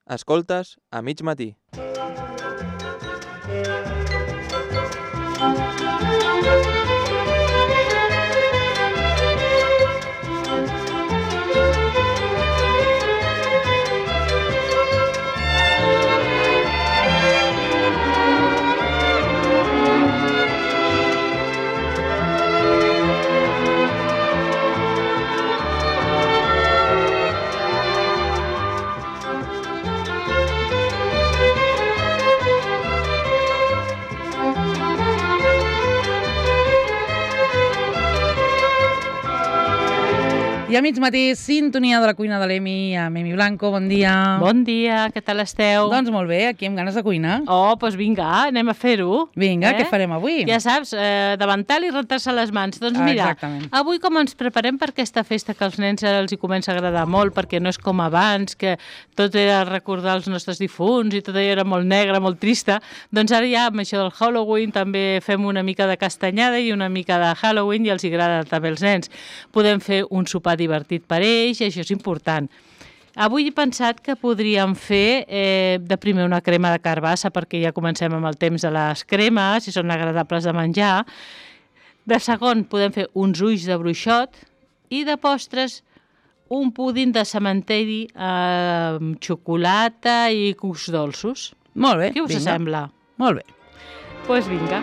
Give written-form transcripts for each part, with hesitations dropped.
Escoltes a mig matí. I a mig matí, sintonia de la cuina de l'Emi, amb Emi Blanco, bon dia. Bon dia, què tal esteu? Doncs molt bé, aquí amb ganes de cuinar. Oh, doncs vinga, anem a fer-ho. Vinga, què farem avui? Ja saps, davantal i rentar-se les mans. Doncs mira, Exactament. avui com ens preparem per aquesta festa que als nens els hi comença a agradar molt, perquè no és com abans, que tot era recordar els nostres difunts i tot era molt negre, molt trista, doncs ara ja amb això del Halloween també fem una mica de castanyada i una mica de Halloween i els agrada també als nens. Podem fer un sopar divertit per ells, i això és important. Avui he pensat que podríem fer de primer una crema de carbassa, perquè ja comencem amb el temps de les cremes i són agradables de menjar. De segon podem fer uns ulls de bruixot i de postres un púding de cementeri amb xocolata i cucs dolços. Molt bé, Què us sembla? Molt bé. Doncs vinga.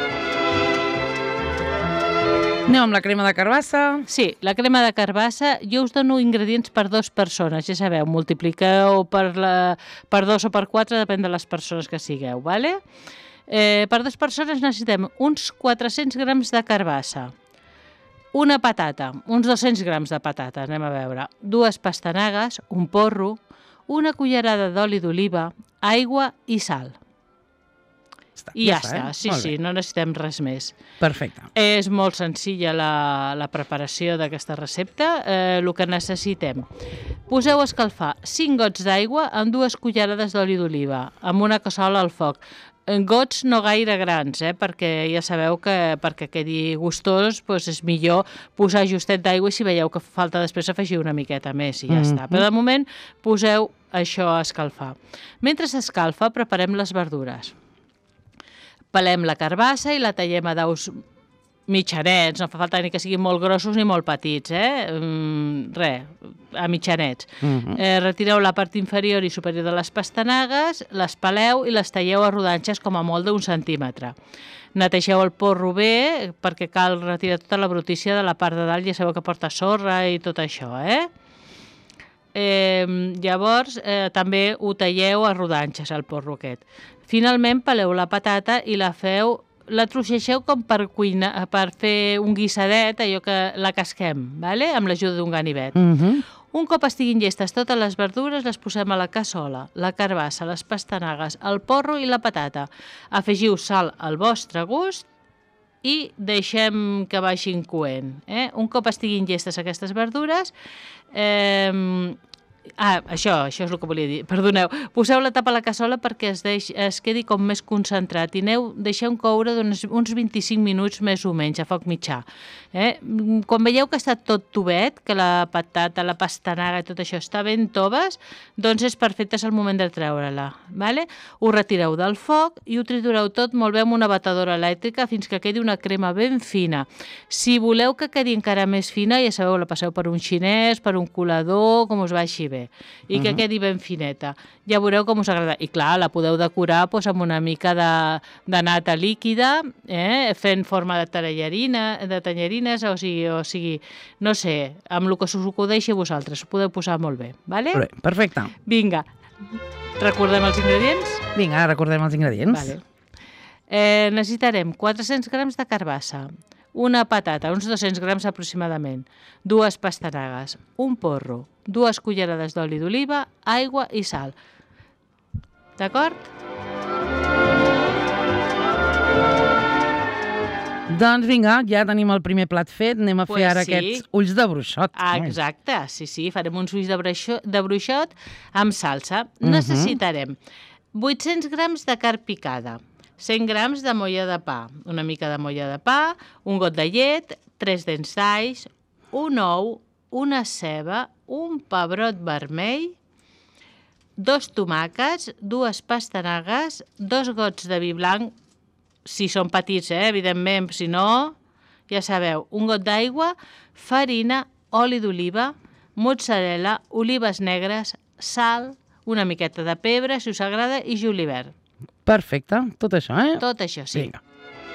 Anem amb la crema de carbassa. Sí, la crema de carbassa, jo us dono ingredients per 2 persones, ja sabeu, multipliqueu per 2 o per 4, depèn de les persones que sigueu, ¿vale? Per 2 persones necessitem uns 400 grams de carbassa, una patata, uns 200 grams de patata, anem a veure, 2 pastanagues, un porro, una cullerada d'oli d'oliva, aigua i sal. I ja està, sí, no necessitem res més. Perfecte. És molt senzilla la preparació d'aquesta recepta. El que necessitem, poseu a escalfar 5 gots d'aigua amb 2 cullerades d'oli d'oliva, amb una cassola al foc. Gots no gaire grans, perquè ja sabeu que perquè quedi gustós és millor posar justet d'aigua i si veieu que falta després afegir una miqueta més i ja està. Però de moment poseu això a escalfar. Mentre s'escalfa preparem les verdures. Pelem la carbassa i la tallem a daus mitjanets, no fa falta ni que siguin molt grossos ni molt petits, a mitjanets. Retireu la part inferior i superior de les pastanagues, les peleu i les talleu a rodanxes com a molt d'1 centímetre. Netegeu el porro bé perquè cal retirar tota la brutícia de la part de dalt, ja sabeu que porta sorra i tot això, Llavors també ho talleu a rodanxes, el porro aquest. Finalment peleu la patata i la trossegeu com per cuinar, per fer un guissadet, allò que la casquem, amb l'ajuda d'un ganivet. Un cop estiguin llestes totes les verdures, les posem a la cassola, la carbassa, les pastanagues, el porro i la patata. Afegiu sal al vostre gust i deixem que vagin coent. Un cop estiguin llestes aquestes verdures, això és el que volia dir, perdoneu. Poseu la tapa a la cassola perquè es quedi com més concentrat i deixeu coure uns 25 minuts més o menys a foc mitjà. Quan veieu que està tot tovet, que la patata, la pastanaga i tot això està ben toves, doncs és perfecte, és el moment de treure-la. Ho retireu del foc i ho tritureu tot molt bé amb una batedora elèctrica fins que quedi una crema ben fina. Si voleu que quedi encara més fina, ja sabeu, la passeu per un xinès, per un colador, com us vagi bé, i que quedi ben fineta. Ja veureu com us agrada. I clar, la podeu decorar amb una mica de nata líquida, fent forma de tanyerines, o sigui, no sé, amb el que us acudeixi a vosaltres, ho podeu posar molt bé, vale? Perfecte. Vinga, recordem els ingredients? Vinga, recordem els ingredients. Necessitarem 400 grams de carbassa, una patata, uns 200 grams aproximadament, 2 pastanagues, un porro, 2 cullerades d'oli d'oliva, aigua i sal. D'acord? Doncs vinga, ja tenim el primer plat fet, anem a fer ara aquests ulls de bruixot. Exacte, sí, farem uns ulls de bruixot amb salsa. Necessitarem 800 grams de carn picada, 100 grams de molla de pa, una mica de molla de pa, un got de llet, 3 dents d'alls, un ou, una ceba, un pebrot vermell, 2 tomàquets, 2 pastanagues, 2 gots de vi blanc, si són petits, evidentment, si no, ja sabeu, 1 got d'aigua, farina, oli d'oliva, mozzarella, olives negres, sal, una miqueta de pebre, si us agrada, i julivert. Perfecte, tot això, Tot això, sí. Vinga.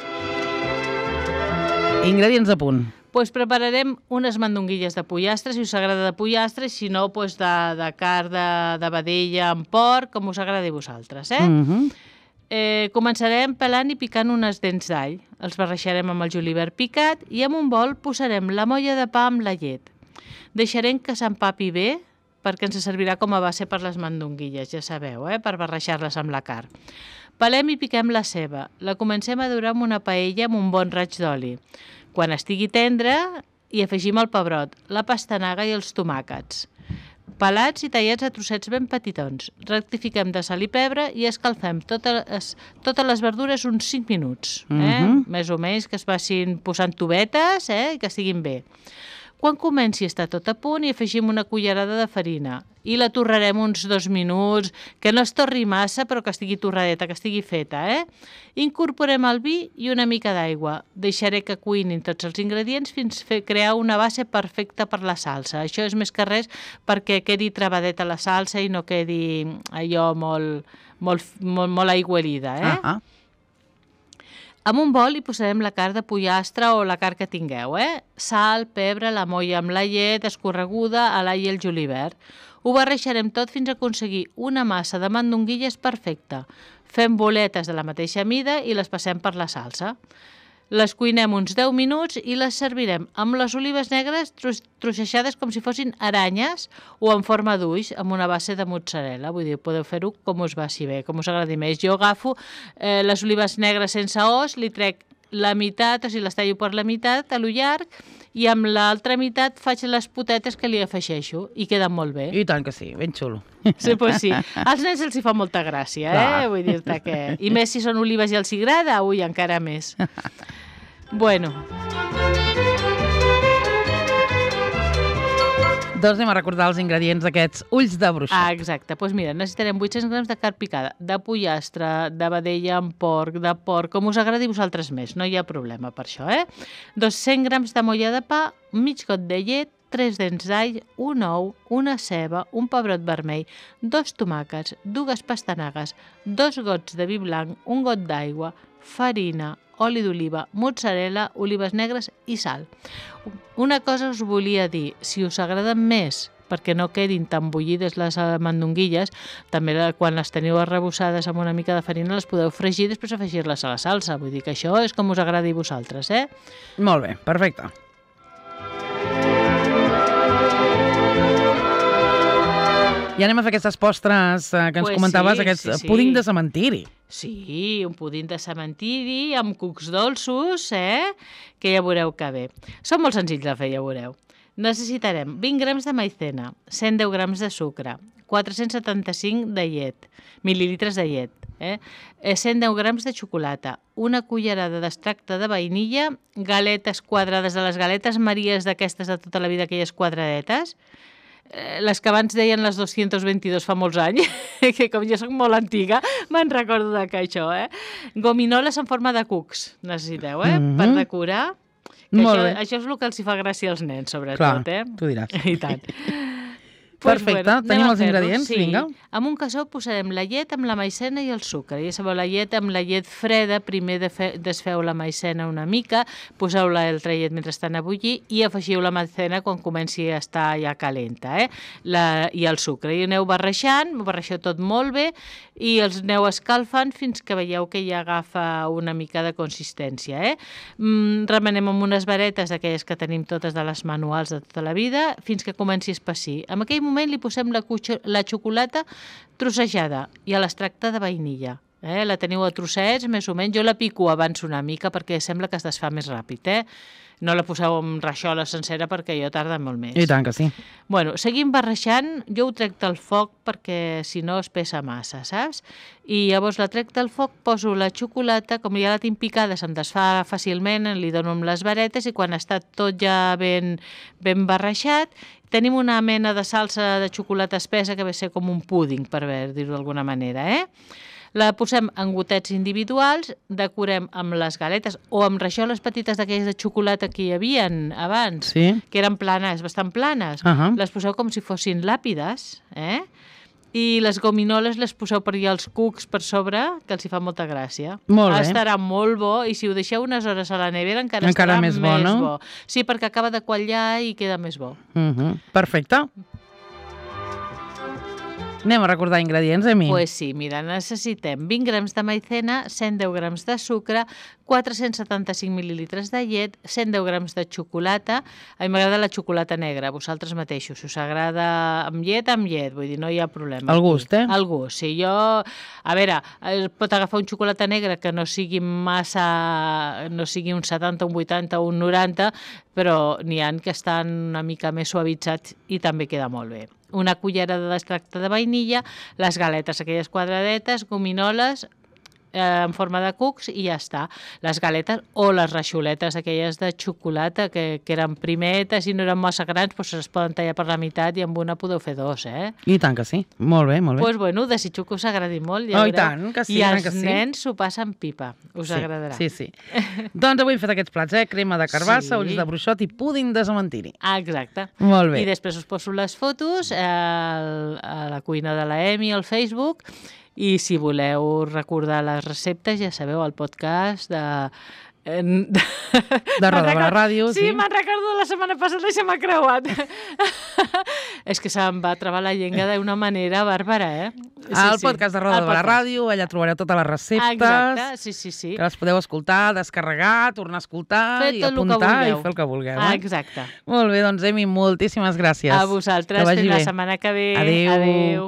Ingredients a punt. Doncs prepararem unes mandonguilles de pollastre, si us agrada de pollastre, si no, doncs de carn de vedella amb porc, com us agradi a vosaltres, Començarem pelant i picant unes dents d'all. Els barrejarem amb el julivert picat i en un bol posarem la molla de pa amb la llet. Deixarem que s'empapi bé, perquè ens servirà com a base per les mandonguilles, ja sabeu, per barrejar-les amb la carn. Pelem i piquem la ceba. La comencem a dorar amb una paella amb un bon raig d'oli. Quan estigui tendra, hi afegim el pebrot, la pastanaga i els tomàquets. Pelats i tallats a trossets ben petitons. Rectifiquem de sal i pebre i escalfem totes les verdures uns 5 minuts. Més o menys que es vagin posant tubetes i que estiguin bé. Quan comenci a estar tot a punt, hi afegim una cullerada de farina i la torrarem uns 2 minuts, que no es torri massa, però que estigui torradeta, que estigui feta. Incorporem el vi i una mica d'aigua. Deixaré que cuinin tots els ingredients fins a crear una base perfecta per la salsa. Això és més que res perquè quedi trebadeta la salsa i no quedi allò molt aigualida. En un bol hi posarem la carn de pollastre o la carn que tingueu. Sal, pebre, la molla amb la llet escorreguda, l'all i el julivert. Ho barrejarem tot fins a aconseguir una massa de mandonguilles perfecta. Fem boletes de la mateixa mida i les passem per la salsa. Les cuinem uns 10 minuts i les servirem amb les olives negres trossejades com si fossin aranyes o en forma d'ulls amb una base de mozzarella. Vull dir, podeu fer-ho com us vagi bé, com us agradi més. Jo agafo les olives negres sense os, li trec la meitat, o sigui, les tallo per la meitat a lo llarg i amb l'altra meitat faig les potetes que li afegeixo i queden molt bé. I tant que sí, ben xulo. Sí, pues sí. Als nens els hi fa molta gràcia, Vull dir-te que... I més si són olives i els hi agrada, ui, encara més. Bueno. Doncs anem a recordar els ingredients d'aquests ulls de bruixot. Exacte. Doncs mira, necessitarem 800 grams de carn picada, de pollastre, de vedella amb porc, de porc, com us agradi vosaltres més, no hi ha problema per això, 200 grams de molla de pa, mig got de llet, 3 dents d'all, un ou, una ceba, un pebrot vermell, 2 tomàquets, 2 pastanagues, 2 gots de vi blanc, un got d'aigua, farina, oli d'oliva, mozzarella, olives negres i sal. Una cosa us volia dir, si us agraden més, perquè no quedin tan bullides les mandonguilles, també quan les teniu arrebossades amb una mica de farina les podeu fregir i després afegir-les a la salsa. Vull dir que això és com us agradi a vosaltres, Molt bé, perfecte. I anem a fer aquestes postres que ens comentaves, aquests púding de cementiri. Sí, un púding de cementiri amb cucs dolços, que ja veureu que bé. Són molt senzills de fer, ja veureu. Necessitarem 20 grams de maizena, 110 grams de sucre, 475 de llet, mil·lilitres de llet, 110 grams de xocolata, una cullerada d'extracte de vainilla, galetes quadrades de les galetes Maries d'aquestes de tota la vida, aquelles quadradetes, les que abans deien les 222 fa molts anys, que com jo soc molt antiga, me'n recordo de que això, Gominoles en forma de cucs, necessiteu, per decorar. Això és el que els hi fa gràcia als nens, sobretot, Clar, tu diràs. I tant. Perfecte, tenim els ingredients, vinga. En un cassó posarem la llet amb la maizena i el sucre. Ja sabeu, la llet amb la llet freda, primer desfeu la maizena una mica, poseu l'altra llet mentre estan a bullir i afegiu la maizena quan comenci a estar ja calenta, i el sucre. I aneu barrejant, ho barregeu tot molt bé i els aneu escalfant fins que veieu que ja agafa una mica de consistència, Remenem amb unes varetes d'aquelles que tenim totes de les manuals de tota la vida fins que comenci a espessir. En aquell moment li posem la xocolata trossejada i l'extracte de vainilla. La teniu a trossets, més o menys. Jo la pico abans una mica perquè sembla que es desfà més ràpid, No la poseu amb rajola sencera perquè jo tarda molt més. I tant que sí. Bueno, seguim barrejant. Jo ho trec del foc perquè si no es pesa massa, saps? I llavors la trec del foc, poso la xocolata, com ja la tinc picada, se'm desfà fàcilment, li dono amb les varetes i quan està tot ja ben barrejat, tenim una mena de salsa de xocolata espessa que ve a ser com un púding, per dir-ho d'alguna manera, La posem en gotets individuals, decorem amb les galetes o amb rajoles petites d'aquelles de xocolata que hi havia abans, que eren planes, bastant planes. Les poseu com si fossin làpides, i les gominoles les poseu per allà als cucs per sobre, que els hi fa molta gràcia. Molt bé. Estarà molt bo i si ho deixeu unes hores a la nevera encara estarà més bo, no? Sí, perquè acaba de quallar i queda més bo. Perfecte. Anem a recordar ingredients, Emi? Pues sí, mira, necessitem 20 grams de maizena, 110 grams de sucre, 475 mil·lilitres de llet, 110 grams de xocolata. A mi m'agrada la xocolata negra, vosaltres mateixos. Si us agrada amb llet, vull dir, no hi ha problema. El gust, El gust, sí. Jo, a veure, pot agafar un xocolata negra que no sigui massa, no sigui un 70, un 80 o un 90, però n'hi ha que estan una mica més suavitzats i també queda molt bé. Una cullerada d'extracte de vainilla, les galetes, aquelles quadradetes, gominoles, en forma de cucs i ja està. Les galetes o les rajoletes aquelles de xocolata que eren primetes i no eren massa grans, doncs es poden tallar per la meitat i amb una podeu fer dos, I tant que sí. Molt bé, molt bé. Doncs bueno, desitjo que us agradi molt. Oh, i tant, que sí. I els nens s'ho passen pipa. Us agradarà. Sí. Doncs avui hem fet aquests plats, crema de carbassa, ulls de bruixot i púding de cementiri. Exacte. Molt bé. I després us poso les fotos a la cuina de la Emi al Facebook. I si voleu recordar les receptes, ja sabeu, el podcast de Roda de la Ràdio. Sí, me'n recordo la setmana passada i se m'ha creuat. És que se'm va travar la llengua d'una manera bàrbara, El podcast de Roda de la Ràdio, allà trobareu totes les receptes. Exacte, sí. Que les podeu escoltar, descarregar, tornar a escoltar i apuntar i fer el que vulgueu. Exacte. Molt bé, doncs, Emi, moltíssimes gràcies. A vosaltres, fins la setmana que ve. Adéu.